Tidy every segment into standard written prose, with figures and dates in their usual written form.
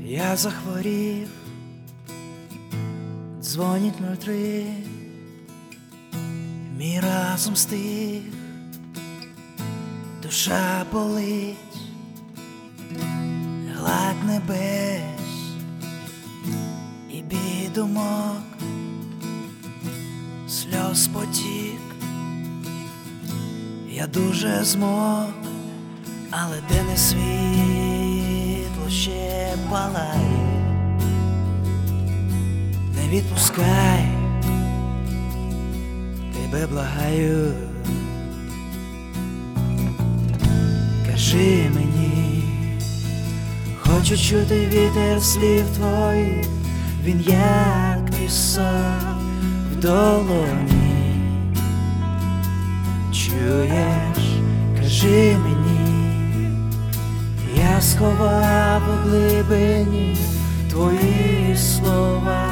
Я захворів, дзвонить 03, мій разум стих, душа болить, гладь небес і бій думок, сльоз потік. Я дуже змок, але денне світло ще палає. Не відпускай, тебе благаю. Кажи мені, хочу чути вітер слів твоїх, він як пісок в долоні. Чуєш, кажи мені, я сховав у глибині твої слова,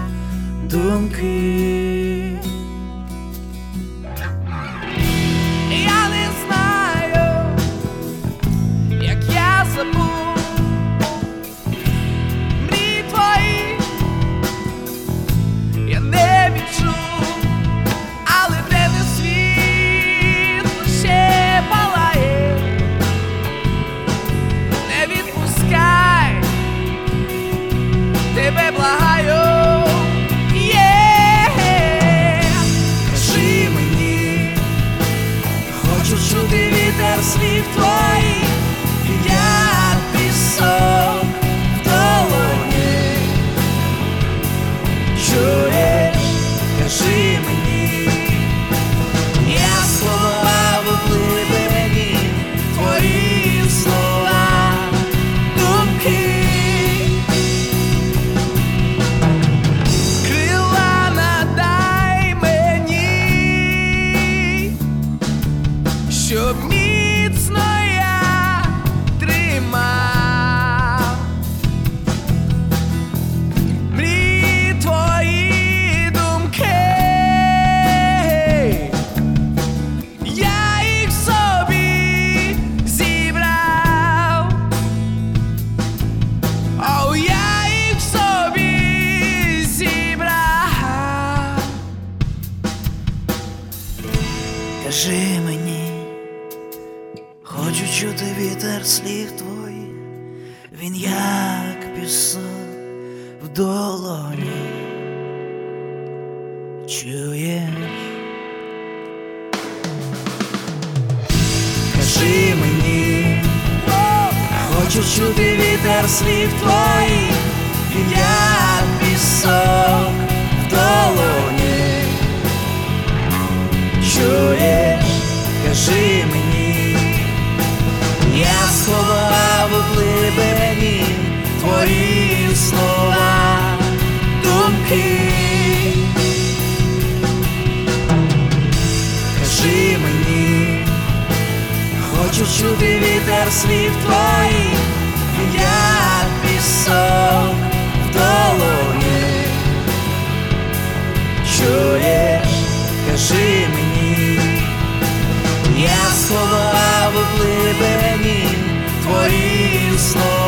думки. Я не знаю, як я забув мрії твої, я не відчув, але денне світло ще палає. Не відпускай, тебе благаю. Кажи мені, хочу чути вітер слів твоїх, він як пісок в долоні. Чуєш, кажи мені, я сховав у глибині твої слова, думки. Крила надай мені, щоб міцно я тримав мрії твої думки. Я їх в собі зібрав, о, я їх в собі зібрав. Кажи мені, хочу чути вітер слів твоїх, він як пісок в долоні. Чуєш? Кажи мені, хочу чути вітер слів твоїх, він як пісок в долоні. Чуєш, кажи мені, я сховав у глибині твої слова, думки. Кажи мені, хочу чути вітер слів твоїх, він як пісок в долоні. Чуєш, кажи мені, я сховав у глибині твої слова.